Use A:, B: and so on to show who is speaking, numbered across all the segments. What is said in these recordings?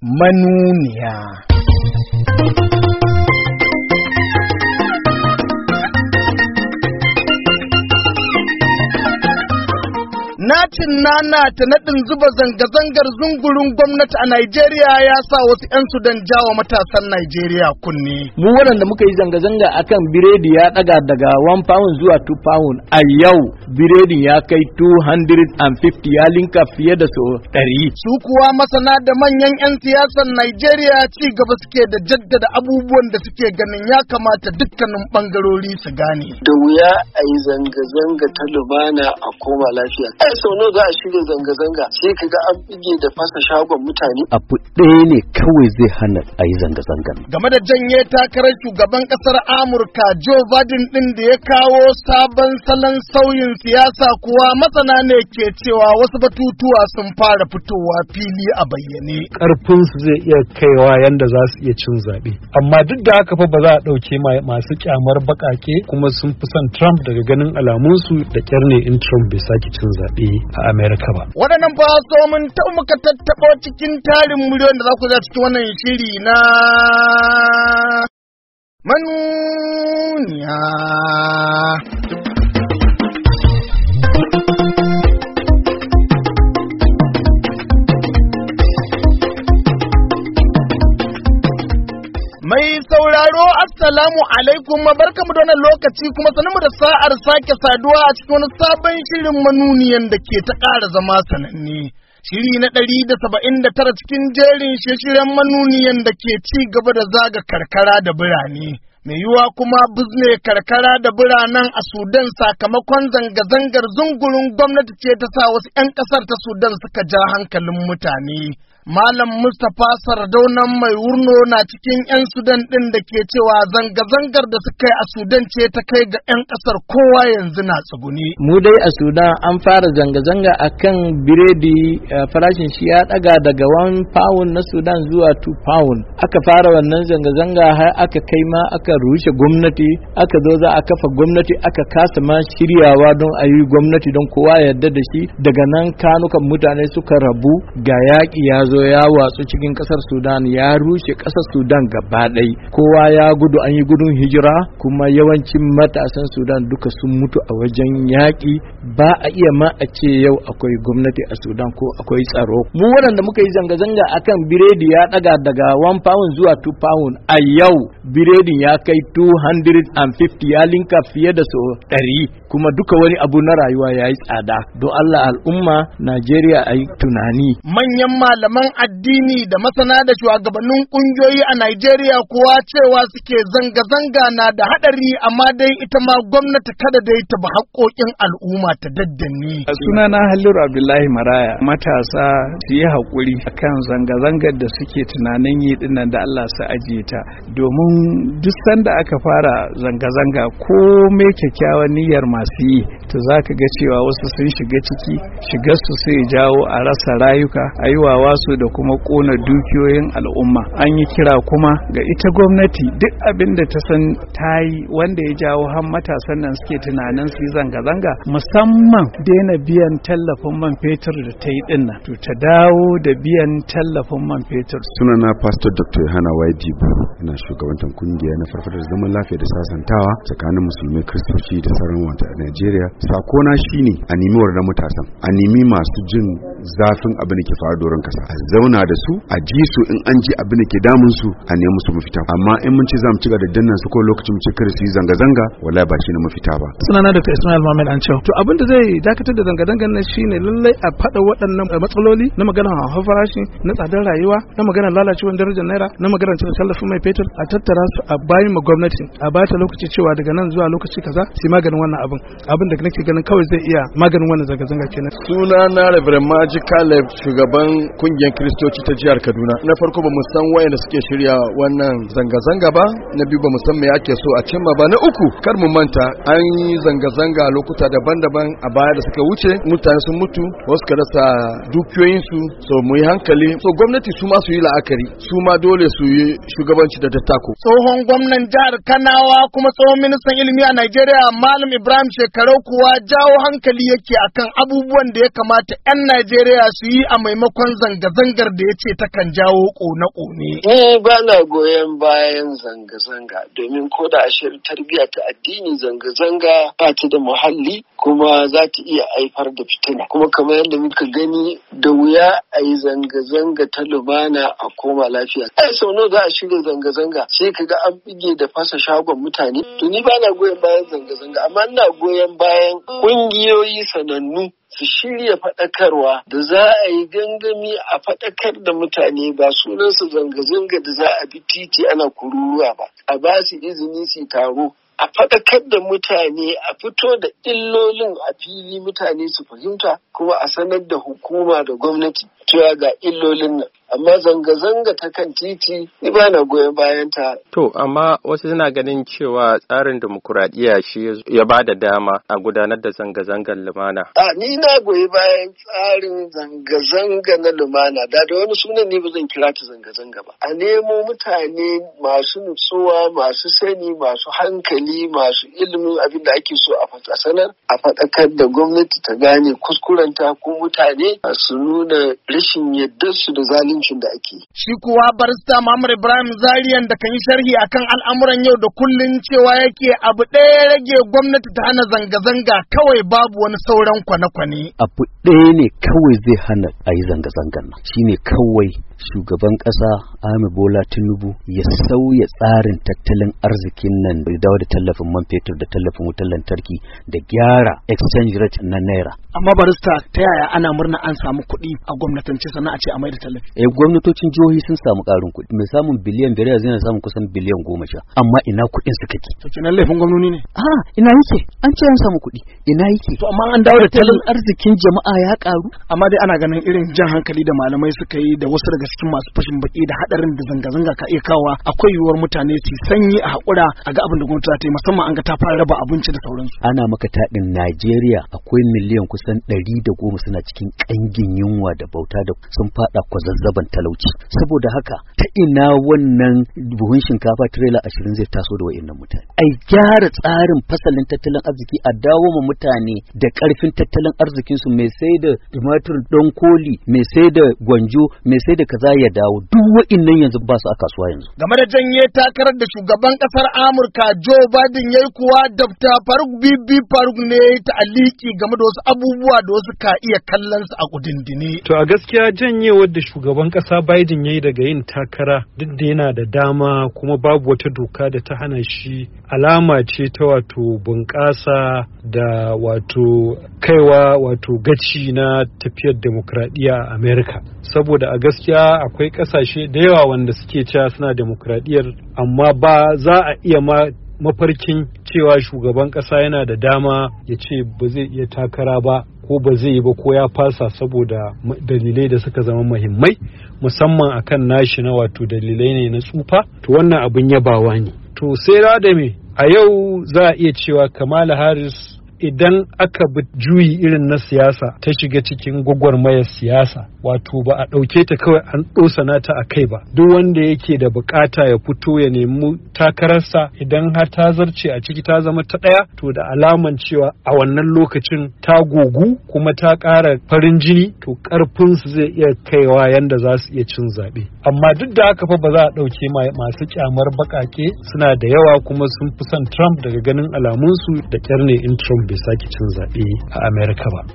A: manuniya. Nacin nana ta naɗin zuba zanga-zangar zungurin gwamnati a Najeriya ya sa wasu 'yan Sudan jawo matasan Najeriya kunne.
B: Mu waɗanda muka yi zanga-zanga akan biredi ya ɗaga daga 1 pound zuwa 2 pound a yau biredin ya kai 250 ya linka fiye da so 100.
A: Su kuwa masana da manyan 'yan siyasar Najeriya ci gaba suke da jaddada abubuwan da suke ganin ya kamata dukkanin ɓangarori su gane.
C: Da wuya a yi zanga-zanga ta lumana a koma lafiya. Sau nawa za a shirya zanga-zanga sai ka ga an bige da fasa shagon mutane.
D: Abu ɗaya ne kawai zai hana a yi zanga-zanga.
A: Game da janye takarar shugaban ƙasar Amurka Joe Biden ɗin da ya kawo sabon salon sauyin siyasa kuwa masana ne ke cewa wasu batutuwa sun fara fitowa fili a bayyane.
E: Ƙarfinsu zai iya kaiwa yanda za su iya cin zaɓe. Amma duk da haka fa ba za a ɗauke masu kyamar baƙaƙe kuma sun fi son Trump daga ganin alamunsu da ƙyar ne in Trump bai sake cin zaɓe a Amerika ba.
A: Waɗannan fa so mun muka tattaɓo cikin tarin miliyon da za ku za cikin wannan shiri na manuniya. Mai sauraro assalamu alaikum barkamu da wannan lokaci kuma sanin da sa'ar sake saduwa a cikin wani sabon shirin manuniyan da ke ta ƙara zama sananne. Shiri na 179 cikin jerin shirye-shiryen manuniyan da ke ci gaba da zaga karkara da birane. Mai yiwuwa kuma bizne karkara da biranen a Sudan sakamakon zanga-zangar zungurin gwamnati ce ta sa wasu 'yan ƙasar ta Sudan suka ja hankalin mutane. Malam Mustapha Sardaunan Mai Wurno na cikin 'yan Sudan ɗin da ke cewa zanga-zangar da suka yi a Sudan ce ta kai ga 'yan ƙasar kowa yanzu na tsuguni.
B: Mu dai a Sudan an fara zanga-zanga akan biredi farashin shi ya ɗaga daga 1 pound na Sudan zuwa 2 pound. Aka fara wannan zanga-zanga har aka kai ma aka rushe gwamnati, aka zo za a kafa gwamnati aka kasa ma shiryawa don a yi gwamnati don kowa yarda da shi. Daga nan kanukan mutane suka rabu ga yaƙi ya zo ya watsu cikin kasar Sudan ya rushe kasar Sudan gaba ɗai kowa ya gudu an yi gudun hijira kuma yawancin matasan Sudan duka sun mutu a wajen yaƙi ba a iya ma a ce yau akwai gwamnati a Sudan ko akwai tsaro. Mu waɗanda muka yi zanga-zanga akan biredi ya ɗaga daga 1 pound zuwa 2 pound a yau biredin ya kai 250 ya linka fiye da so 100 kuma duka wani abu na rayuwa ya yi tsada. Don Allah al'umma Najeriya a yi tunani.
A: Manyan malaman addini da masana da shugabannin kungiyoyi a Najeriya kuwa cewa suke zanga-zanga na da hadari amma dai ita ma gwamnati kada dai ta ba haƙoƙin al'umma ta daddanne.
F: Sunana Halliru Abdullahi Maraya. Matasa su yi haƙuri akan zanga-zangar da suke tunanin yi dinnan da Allah su ajiye ta domin duk sanda aka fara zanga-zanga ko mai kyakkyawan niyyar masu yi to zaka ga cewa wasu sun shiga ciki shigar su sai jawo a rasa rayuka aiwawa su da kuma kona dukiyoyin al'umma. An yi kira kuma ga ita gwamnati duk abin da ta san ta yi wanda ya jawo har matasan nan suke tunanin su yi zanga-zanga musamman daina biyan tallafin man fetur da ta yi dinnan to ta dawo da biyan tallafin man fetur.
G: Sunana Pastor Dr. Yohana Waidibu ina shugabantar kungiya na farfadar zaman lafiya da sasantawa tsakanin musulmai kristoci da sauran wata a Najeriya. Sakona shine a nemi wannan matasan a nemi masu jin zafin abin da ke faru doron kasa a zauna da su a ji su in an ji abin da ke damun su a nemi su mafita amma in mun ci zamu ci gaba da dannan su ko lokacin mu ce kar su yi zanga-zanga wallahi ba shi ne mafita ba.
H: Sunana Dr. Ismail Mohammed Anchau. To abin da zai dakatar da zanga-zangan nan shine lallai a fada waɗannan matsaloli na magana hawa farashi na tsadar rayuwa na magana lalacewar darajar naira na magana tallafin mai fetur a tattara su a bayin ma gwamnati a ba ta lokaci cewa daga nan zuwa lokaci kaza sai maganin wannan abin da nake ganin kawai zai iya maganin wannan zanga-zanga kenan.
I: Sunana Reverend Maji Caleb shugaban kungiyar Kristoci ta jihar Kaduna. Na farko ba mu san wayanda suke shirya wannan zanga-zanga ba, na biyu ba mu san me ake so a cimma ba, na uku kar mu manta an yi zanga-zanga lokuta daban-daban a baya da suka wuce mutane sun mutu wasu ka rasa dukiyoyinsu so mu yi hankali so gwamnati su ma su yi la'akari su ma dole su yi shugabanci da dattako.
A: Tsohon gwamnan jihar Kanawa kuma tsohon ministan ilimi a Najeriya Malam Ibrahim Shekarau kuwa jawo hankali yake akan abubuwan da ya kamata 'yan Najeriya su yi a maimakon zanga-zanga zanga-zangar da ya ce takan jawo ƙone-ƙone.
C: Ni ba na goyon bayan zanga-zanga domin ko da ashirin tarbiyya ta addini zanga-zanga ba ta da muhalli kuma za ta iya haifar da fitina. Kuma kamar yadda muka gani da wuya a yi zanga-zanga ta lumana a koma lafiya. Sau nawa za a shirya zanga-zanga sai ka ga an bige da fasa shagon mutane. To ni ba na goyon bayan zanga-zanga amma ina goyon bayan ƙungiyoyi sanannu su shirya faɗakarwa da za a yi gangami a faɗakar da mutane ba sunansa zanga-zanga da za a bi titi ana kururuwa ba. A ba su izini su taro. A faɗakar da mutane a fito da illolin a fili mutane su fahimta kuma a sanar da hukuma da gwamnati cewa ga illolin nan. Amma zanga-zanga ta kan titi ni ba na goyon bayan ta.
J: To, amma wasu suna ganin cewa tsarin dimokuraɗiyya shi ya ba da dama a gudanar da zanga-zangar lumana.
C: Ni na goyi bayan tsarin zanga-zanga na lumana. Da wani sunan ni ba zan kira ta zanga-zanga ba. A nemo mutane masu nutsuwa, masu sani, masu hankali, masu ilimin abin da ake so a sanar, a faɗakar da gwamnati ta gane kuskurenta ko mutane su nuna rashin yardarsu da zalunci da ake.
A: Shi kuwa barista Muhammad Ibrahim Zariyan da kan yi sharhi akan al'amuran yau da kullun cewa yake abu ɗaya rage gwamnati ta hana zanga-zanga kawai babu wani sauran kwane-kwane.
D: Abu ɗaya ne kawai zai hana a yi zanga-zangan nan shine kawai shugaban ƙasa Ahmed Bola Tinubu ya sauya tsarin tattalin arzikin nan da dawo da tallafin man fetur da tallafin wutar lantarki da gyara exchange rate na naira.
H: Amma barista ta yaya ana murna an samu kuɗi a gwamnatance sannan a ce a mai da tallafi?
D: Gwamnatocin jihohi sun samu ƙarin kuɗi. Mai samun biliyan 5 yanzu yana samun kusan biliyan 10. Amma ina kuɗin suka ke?
H: To kenan laifin gwamnoni ne?
D: Ina yake? An ce an samu kuɗi. Ina yake?
H: To amma an dawo da
D: tattalin arzikin jama'a ya ƙaru.
H: Amma dai ana ganin irin jan hankali da malamai suka yi da wasu daga cikin masu fashin baki da hadarin da zanga-zanga ka iya kawa akwai yiwuwar mutane su sanyi a haƙura a ga abin da gwamnati ta yi musamman an ga ta fara raba abinci da sauransu.
D: Ana maka taɗin Najeriya akwai miliyan kusan 110 suna cikin ƙangin yunwa da bauta da sun faɗa kwazazzaban talauci. Saboda haka ta ina wannan buhun shinkafa tirela 20 zai taso da wa'annan mutane? Ai gyara tsarin fasalin tattalin arziki a dawo ma mutane da ƙarfin tattalin arzikinsu mai sai da tumatur don koli mai sai da gwanjo mai sai da kaza ya dawo duk wa'innan yanzu ba su a kasuwa yanzu.
A: Game da janye takarar da shugaban kasar Amurka Joe Biden yayi kuwa Dr. Faruk Bibi Faruk ne ya ta'aliki game da wasu abubuwa da wasu ka iya kallon su a kudindine.
E: To a gaskiya janyewar da shugaban kasa Biden yayi daga yin takara duk da yana da dama kuma babu wata doka da ta hana shi alama ce ta wato bunƙasa da wato kaiwa wato gaci na tafiyar demokradiyya a Amerika. Saboda a gaskiya akwai kasashe da yawa wanda suke cewa suna demokradiyyar amma ba za a iya mafarkin cewa shugaban kasa yana da dama ya ce ba zai iya takara ba ko ba zai yi ba ko ya fasa saboda dalilai da suka zama muhimmai musamman akan nashi na wato dalilai ne na tsufa. To wannan abin yabawa ne. To sai da me a yau za a iya cewa Kamala Harris idan aka bi juyi irin na siyasa ta shiga cikin gwagwarmayar siyasa wato ba a ɗauke ta kawai an ɗosana ta a kai ba duk wanda yake da bukata ya fito ya nemi takararsa idan har ta zarce a ciki ta zama ta ɗaya to da alaman cewa a wannan lokacin ta gogu kuma ta ƙara farin jini to ƙarfinsu zai iya kaiwa yanda za su iya cin zaɓe amma duk da haka fa ba za a ɗauke masu kyamar baƙaƙe suna da yawa kuma sun fi son Trump daga ganin alamunsu da ƙyar ne in Trump bai sake cin zaɓe a Amerika ba.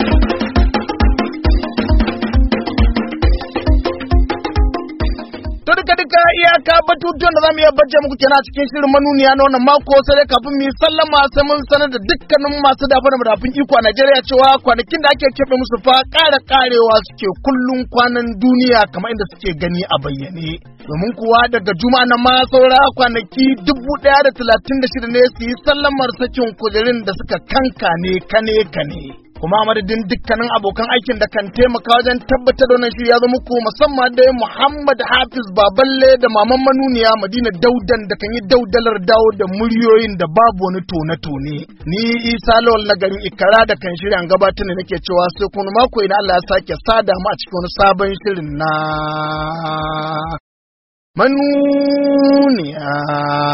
A: To duka iyaka batutuwan da zamu iya bajje muku kenan a cikin shirin manuniya na wannan mako sai dai kafin mu yi sallama sai mun sanar da dukkanin masu dafa da madafin iko a Najeriya cewa kwanakin da ake keɓe musu fa ƙarewa suke kullun kwanan duniya kamar inda suke gani a bayyane. Domin kuwa daga juma'a na ma saura kwanaki 1036 ne su yi sallamar sakin kujerin da suka kankane kane. Kuma a madadin dukkanin abokan aikin da kan taimaka wajen tabbatar da wannan shirya zo muku musamman da Muhammad Hafiz Baballe da Maman Manuniya Madina Daudan da kan yi daudalar dawo da muryoyin da babu wani tone-tone. Ni Isa Lawal na garin Ikara da kan shirya gabatar da nake cewa sai kuma mako idan Allah ya sake sada mu a cikin wani sabon shirin na Manuniya.